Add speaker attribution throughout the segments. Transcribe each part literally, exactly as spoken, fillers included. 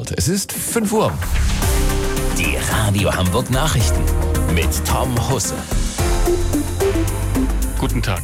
Speaker 1: Household. Es ist fünf Uhr.
Speaker 2: Die Radio Hamburg Nachrichten mit Tom Husse.
Speaker 3: Guten Tag.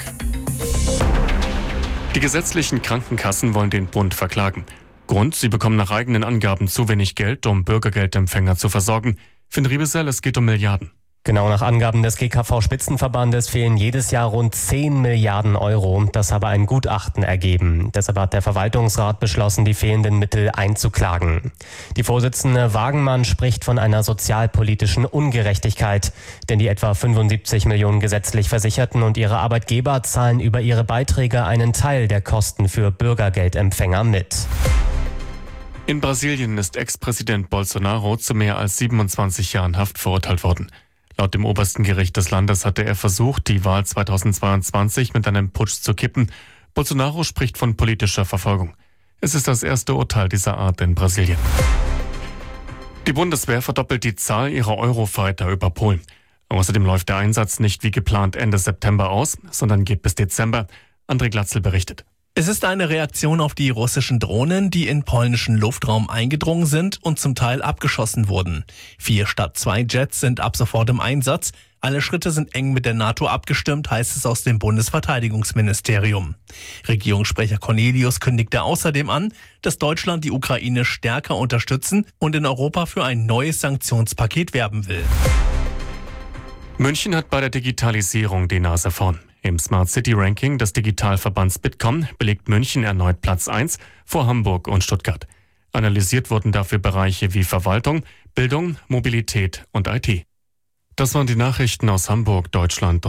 Speaker 3: Die gesetzlichen Krankenkassen wollen den Bund verklagen. Grund, sie bekommen nach eigenen Angaben zu wenig Geld, um Bürgergeldempfänger zu versorgen. Finn Riebesell, es geht um Milliarden.
Speaker 4: Genau, nach Angaben des G K V-Spitzenverbandes fehlen jedes Jahr rund zehn Milliarden Euro. Das habe ein Gutachten ergeben. Deshalb hat der Verwaltungsrat beschlossen, die fehlenden Mittel einzuklagen. Die Vorsitzende Wagenmann spricht von einer sozialpolitischen Ungerechtigkeit. Denn die etwa fünfundsiebzig Millionen gesetzlich Versicherten und ihre Arbeitgeber zahlen über ihre Beiträge einen Teil der Kosten für Bürgergeldempfänger mit.
Speaker 3: In Brasilien ist Ex-Präsident Bolsonaro zu mehr als siebenundzwanzig Jahren Haft verurteilt worden. Laut dem obersten Gericht des Landes hatte er versucht, die Wahl zweitausendzweiundzwanzig mit einem Putsch zu kippen. Bolsonaro spricht von politischer Verfolgung. Es ist das erste Urteil dieser Art in Brasilien. Die Bundeswehr verdoppelt die Zahl ihrer Eurofighter über Polen. Außerdem läuft der Einsatz nicht wie geplant Ende September aus, sondern geht bis Dezember. André Glatzel berichtet.
Speaker 5: Es ist eine Reaktion auf die russischen Drohnen, die in polnischen Luftraum eingedrungen sind und zum Teil abgeschossen wurden. Vier statt zwei Jets sind ab sofort im Einsatz. Alle Schritte sind eng mit der NATO abgestimmt, heißt es aus dem Bundesverteidigungsministerium. Regierungssprecher Cornelius kündigte außerdem an, dass Deutschland die Ukraine stärker unterstützen und in Europa für ein neues Sanktionspaket werben will.
Speaker 3: München hat bei der Digitalisierung die Nase vorn. Im Smart City Ranking des Digitalverbands Bitkom belegt München erneut Platz eins vor Hamburg und Stuttgart. Analysiert wurden dafür Bereiche wie Verwaltung, Bildung, Mobilität und I T. Das waren die Nachrichten aus Hamburg, Deutschland.